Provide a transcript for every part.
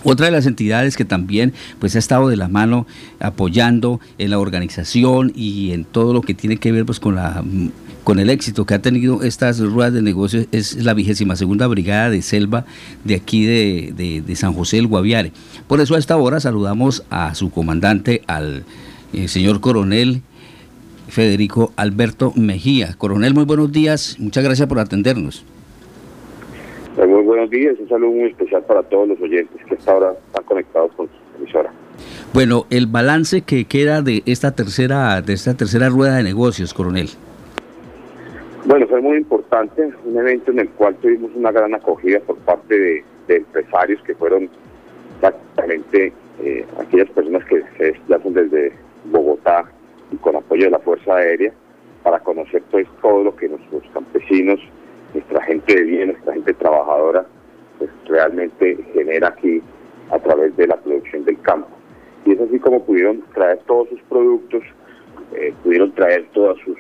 Otra de las entidades que también pues ha estado de la mano apoyando en la organización y en todo lo que tiene que ver pues con el éxito que ha tenido estas ruedas de negocios es la 22ª Brigada de Selva de aquí de San José del Guaviare. Por eso a esta hora saludamos a su comandante, al señor coronel Federico Alberto Mejía. Coronel, muy buenos días, muchas gracias por atendernos. Muy buenos días, un saludo muy especial para todos los oyentes que hasta ahora están conectados con su emisora. Bueno, el balance que queda de esta tercera rueda de negocios, coronel. Bueno, fue muy importante, un evento en el cual tuvimos una gran acogida por parte de empresarios que fueron prácticamente aquellas personas que se desplazan desde Bogotá y con apoyo de la Fuerza Aérea para conocer pues todo lo que nuestros campesinos, nuestra gente de bien, nuestra gente trabajadora, pues realmente genera aquí a través de la producción del campo. Y es así como pudieron traer todos sus productos, pudieron traer todas sus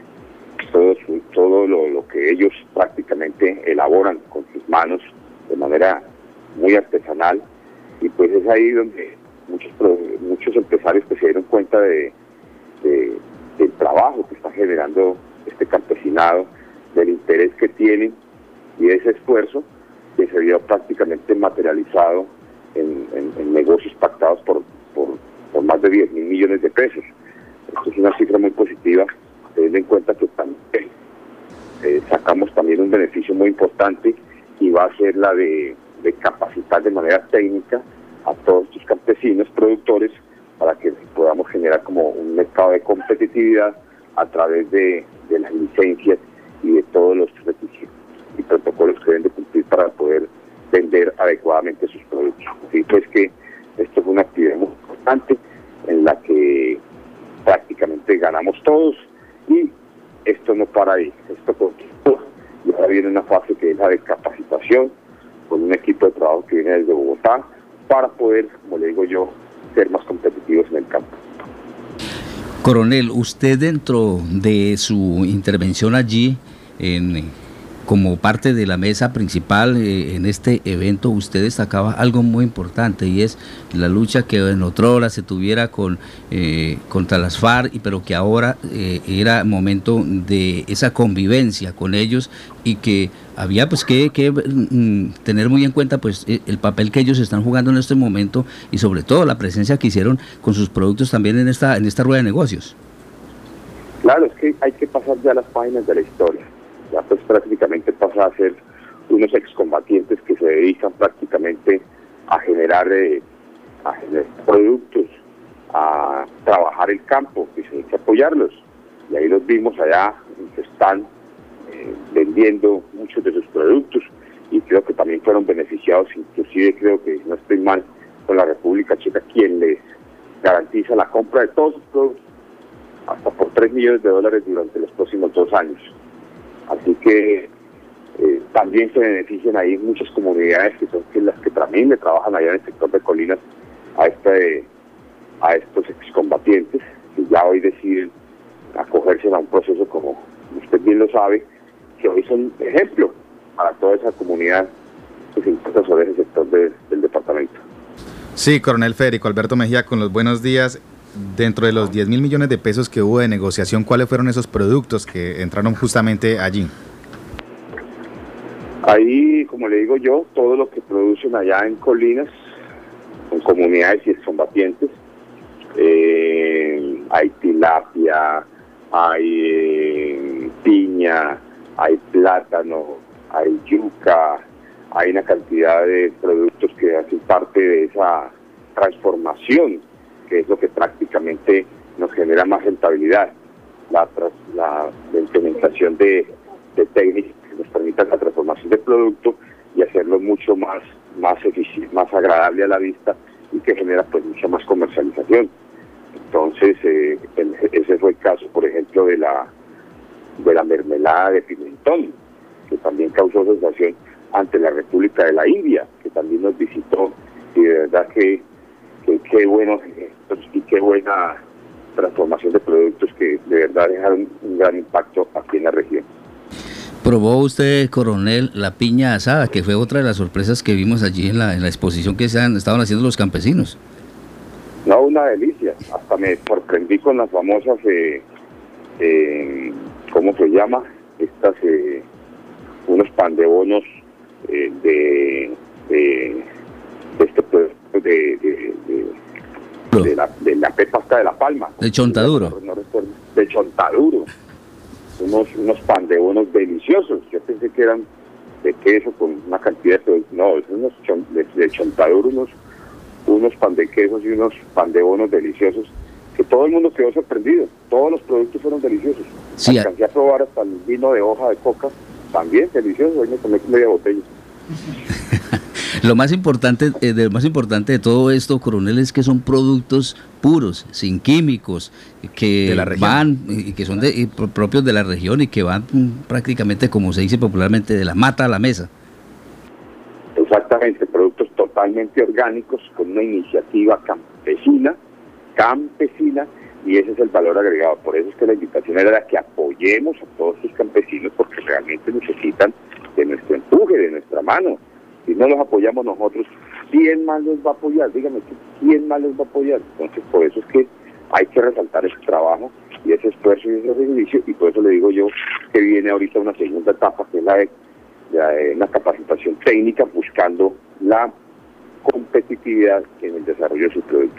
todo lo que ellos prácticamente elaboran con sus manos de manera muy artesanal, y pues es ahí donde muchos empresarios pues se dieron cuenta del trabajo que está generando este campesinado, del interés que tienen y ese esfuerzo que se vio prácticamente materializado en negocios pactados por más de 10.000 millones de pesos. Esto es una cifra muy positiva, teniendo en cuenta que también sacamos también un beneficio muy importante, y va a ser la de capacitar de manera técnica a todos estos campesinos productores para que podamos generar como un mercado de competitividad a través de las licencias y de todos los requisitos y protocolos que deben de cumplir para poder vender adecuadamente sus productos. Así pues que esto fue una actividad muy importante en la que prácticamente ganamos todos, y esto no para ahí, esto continúa, y ahora viene una fase que es la de capacitación con un equipo de trabajo que viene desde Bogotá para poder, como le digo yo, ser más competitivos en el campo. Coronel, usted dentro de su intervención allí, como parte de la mesa principal en este evento, usted destacaba algo muy importante, y es la lucha que en otrora se tuviera contra las FARC, pero que ahora era momento de esa convivencia con ellos, y que había pues que tener muy en cuenta pues el papel que ellos están jugando en este momento, y sobre todo la presencia que hicieron con sus productos también en esta rueda de negocios. Claro, es que hay que pasar ya las páginas de la historia. Ya pues prácticamente pasa a ser unos excombatientes que se dedican prácticamente a generar productos, a trabajar el campo, y hay que apoyarlos. Y ahí los vimos allá, que están vendiendo muchos de sus productos, y creo que también fueron beneficiados, inclusive creo que, no estoy mal, con la República Checa, quien les garantiza la compra de todos sus productos, hasta por $3 millones durante los próximos 2 años. Así que también se benefician ahí muchas comunidades que son las que también le trabajan allá en el sector de Colinas a estos excombatientes, que ya hoy deciden acogerse a un proceso, como usted bien lo sabe, que hoy son ejemplo para toda esa comunidad que se encuentra sobre ese sector del departamento. Sí, coronel Federico Alberto Mejía, con los buenos días. Dentro de los 10.000 millones de pesos que hubo de negociación, ¿cuáles fueron esos productos que entraron justamente allí? Ahí, como le digo yo, todo lo que producen allá en Colinas, con comunidades y excombatientes, hay tilapia, hay piña, hay plátano, hay yuca, hay una cantidad de productos que hacen parte de esa transformación, que es lo que prácticamente nos genera más rentabilidad, la implementación de técnicas que nos permitan la transformación del producto y hacerlo mucho más eficiente, más agradable a la vista, y que genera pues mucha más comercialización. Entonces ese fue el caso, por ejemplo, de la mermelada de pimentón, que también causó sensación ante la República de la India, que también nos visitó, y de verdad que qué buenos y qué buena transformación de productos que de verdad dejaron un gran impacto aquí en la región. ¿Probó usted, coronel, la piña asada, que fue otra de las sorpresas que vimos allí en la exposición que estaban haciendo los campesinos? No, una delicia. Hasta me sorprendí con las famosas, ¿cómo se llama? Unos pan de bonos de la pasta de la palma. De Chontaduro. No recuerdo. De Chontaduro. Unos pan de bonos deliciosos. Yo pensé que eran de queso con una cantidad de... No, de Chontaduro, unos pan de quesos y unos pan de bonos deliciosos, que todo el mundo quedó sorprendido. Todos los productos fueron deliciosos. Sí, alcancé a probar hasta el vino de hoja de coca, también delicioso. Hoy me tomé media botella. Lo más importante de todo esto, coronel, es que son productos puros, sin químicos, que van y que son propios de la región y que van prácticamente, como se dice popularmente, de la mata a la mesa. Exactamente, productos totalmente orgánicos, con una iniciativa campesina, y ese es el valor agregado. Por eso es que la invitación era que apoyemos a todos los campesinos, porque realmente necesitan de nuestro empuje, de nuestra mano. Si no los apoyamos nosotros, ¿quién más los va a apoyar? Dígame, ¿quién más los va a apoyar? Entonces, por eso es que hay que resaltar ese trabajo y ese esfuerzo y ese servicio, y por eso le digo yo que viene ahorita una segunda etapa, que es la de una capacitación técnica, buscando la competitividad en el desarrollo de sus productos.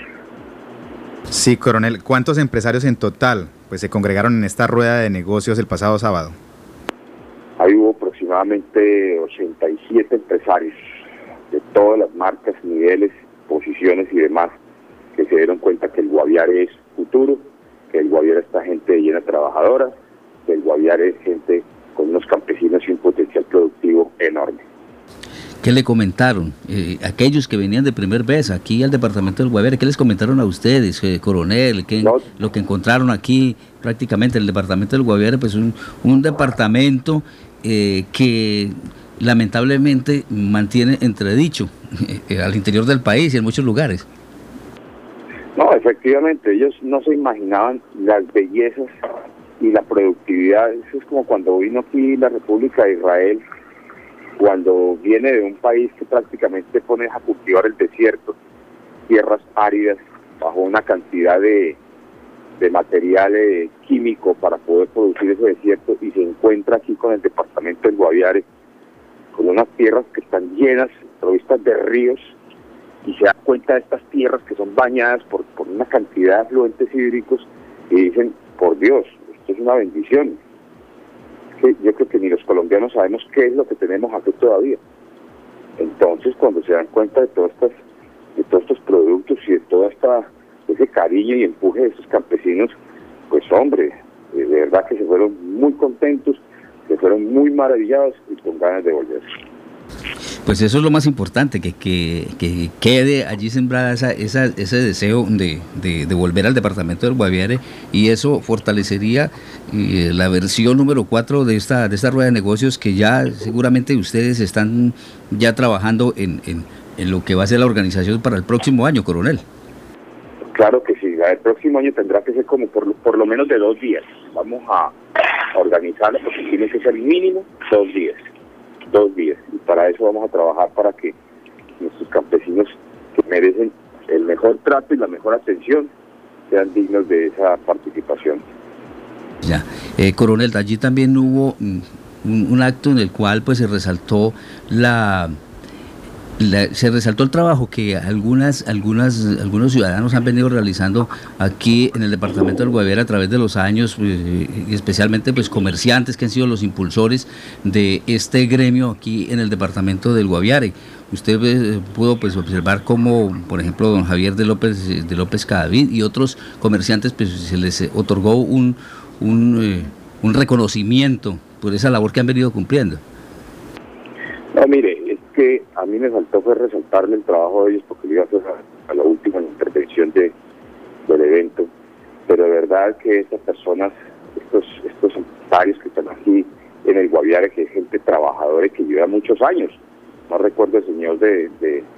Sí, coronel, ¿cuántos empresarios en total pues se congregaron en esta rueda de negocios el pasado sábado? Ahí hubo aproximadamente 87 empresarios de todas las marcas, niveles, posiciones y demás, que se dieron cuenta que el Guaviare es futuro, que el Guaviare está gente llena trabajadora, que el Guaviare es gente con unos campesinos y un potencial productivo enorme. ¿Qué le comentaron aquellos que venían de primer vez aquí al departamento del Guaviare? ¿Qué les comentaron a ustedes, coronel? Lo que encontraron aquí prácticamente en el departamento del Guaviare, pues un departamento que lamentablemente mantiene entredicho al interior del país y en muchos lugares. No, efectivamente, ellos no se imaginaban las bellezas y la productividad. Eso es como cuando vino aquí la República de Israel, cuando viene de un país que prácticamente pone a cultivar el desierto, tierras áridas, bajo una cantidad de material químico para poder producir ese desierto, y se encuentra aquí con el departamento del Guaviare, con unas tierras que están llenas, provistas de ríos, y se da cuenta de estas tierras que son bañadas por una cantidad de afluentes hídricos, y dicen, por Dios, esto es una bendición. Yo creo que ni los colombianos sabemos qué es lo que tenemos aquí todavía. Entonces, cuando se dan cuenta de todos estos productos y de ese cariño y empuje de estos campesinos, pues hombre, de verdad que se fueron muy contentos, se fueron muy maravillados y con ganas de volverse. Pues eso es lo más importante, que quede allí sembrada ese deseo de volver al departamento del Guaviare, y eso fortalecería la versión número 4 de esta rueda de negocios, que ya seguramente ustedes están ya trabajando en lo que va a ser la organización para el próximo año, coronel. Claro que sí, el próximo año tendrá que ser como por lo menos de 2 días. Vamos a organizarlo porque tiene que ser mínimo 2 días. 2 días, y para eso vamos a trabajar para que nuestros campesinos, que merecen el mejor trato y la mejor atención, sean dignos de esa participación. Ya, coronel, allí también hubo un acto en el cual pues se resaltó el trabajo que algunos ciudadanos han venido realizando aquí en el departamento del Guaviare a través de los años, y especialmente pues comerciantes que han sido los impulsores de este gremio aquí en el departamento del Guaviare. Usted pudo pues observar cómo, por ejemplo, don Javier de López Cadavid y otros comerciantes, pues se les otorgó un reconocimiento por esa labor que han venido cumpliendo. No, mire, es que a mí me faltó fue resaltarle el trabajo de ellos, porque iba a hacer a la última intervención del evento, pero de verdad que estas personas, estos empresarios que están aquí en el Guaviare, que es gente trabajadora y que lleva muchos años, no recuerdo el señor de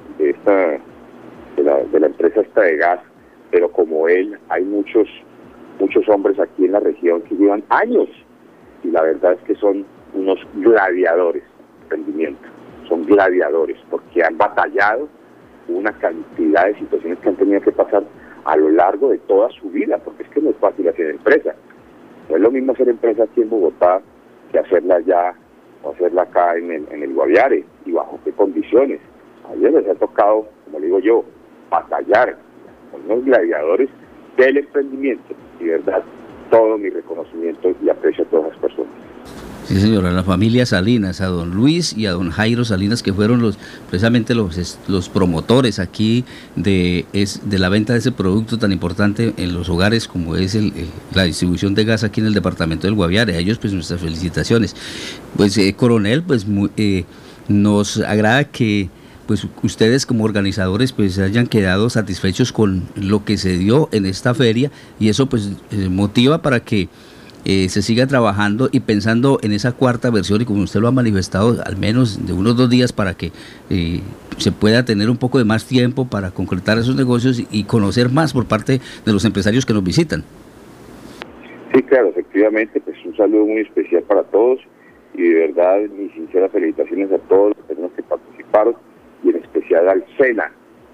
la empresa esta de gas, pero como él, hay muchos hombres aquí en la región que llevan años, y la verdad es que son unos gladiadores de rendimiento, son gladiadores porque han batallado una cantidad de situaciones que han tenido que pasar a lo largo de toda su vida, porque es que no es fácil hacer empresa. No es lo mismo hacer empresa aquí en Bogotá que hacerla allá o hacerla acá en el Guaviare, y bajo qué condiciones. A ellos les ha tocado, como digo yo, batallar con unos gladiadores del emprendimiento, y de verdad, todo mi reconocimiento y aprecio a todas las personas. Sí, señora, a la familia Salinas, a don Luis y a don Jairo Salinas, que fueron precisamente los promotores aquí de la venta de ese producto tan importante en los hogares como es la distribución de gas aquí en el departamento del Guaviare. A ellos pues nuestras felicitaciones. Pues coronel, pues nos agrada que pues ustedes como organizadores pues hayan quedado satisfechos con lo que se dio en esta feria, y eso pues motiva para que se siga trabajando y pensando en esa cuarta versión, y como usted lo ha manifestado, al menos de unos 2 días para que se pueda tener un poco de más tiempo para concretar esos negocios y conocer más por parte de los empresarios que nos visitan. Sí, claro, efectivamente, pues un saludo muy especial para todos, y de verdad mis sinceras felicitaciones a todos los personas que participaron, y en especial al SENA,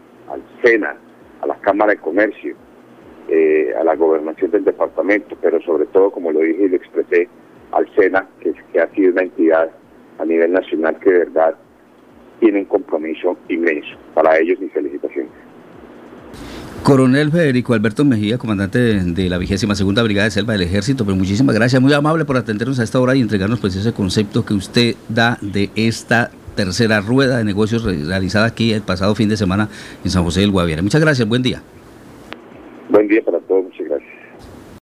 a la Cámara de Comercio, a la gobernación del departamento, pero sobre todo, como lo dije y lo expresé, al SENA, que ha sido una entidad a nivel nacional que de verdad tiene un compromiso inmenso. Para ellos, mis felicitaciones. Coronel Federico Alberto Mejía, comandante de la 22ª Brigada de Selva del Ejército, pues muchísimas gracias, muy amable por atendernos a esta hora y entregarnos pues ese concepto que usted da de esta tercera rueda de negocios realizada aquí el pasado fin de semana en San José del Guaviare. Muchas gracias, buen día. Buen día para todos.